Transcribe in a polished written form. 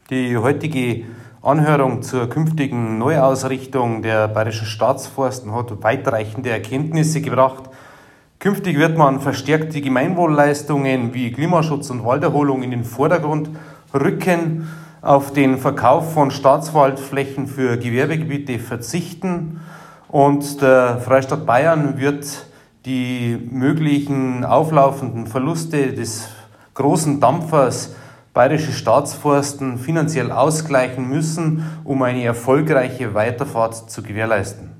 Die heutige Anhörung zur künftigen Neuausrichtung der Bayerischen Staatsforsten hat weitreichende Erkenntnisse gebracht. Künftig wird man verstärkt die Gemeinwohlleistungen wie Klimaschutz und Walderholung in den Vordergrund rücken, auf den Verkauf von Staatswaldflächen für Gewerbegebiete verzichten und der Freistaat Bayern wird die möglichen auflaufenden Verluste des großen Dampfers Bayerische Staatsforsten finanziell ausgleichen müssen, um eine erfolgreiche Weiterfahrt zu gewährleisten.